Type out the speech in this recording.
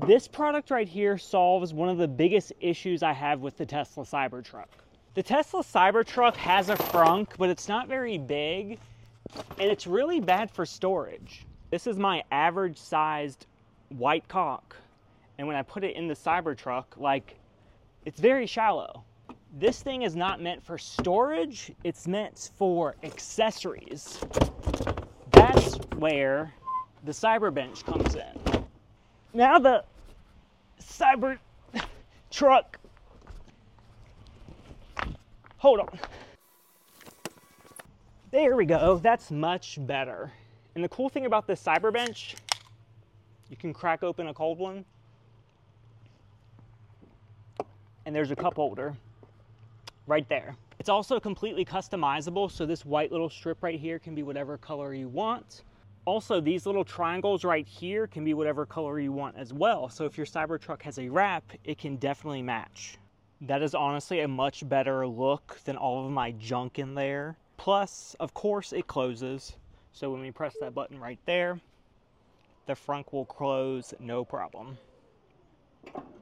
This product right here solves one of the biggest issues I have with the Tesla Cybertruck. The Tesla Cybertruck has a frunk, but it's not very big, and it's really bad for storage. This is my average sized white cock, and when I put it in the Cybertruck, like, it's very shallow. This thing is not meant for storage, it's meant for accessories. That's where the Cyberbench comes in. Now the Cybertruck, hold on. There we go, that's much better. And the cool thing about this Cyberbench, you can crack open a cold one, and there's a cup holder right there. It's also completely customizable, so this white little strip right here can be whatever color you want. Also, these little triangles right here can be whatever color you want as well. So if your Cybertruck has a wrap, it can definitely match. That is honestly a much better look than all of my junk in there. Plus, of course, it closes. So when we press that button right there, the frunk will close no problem.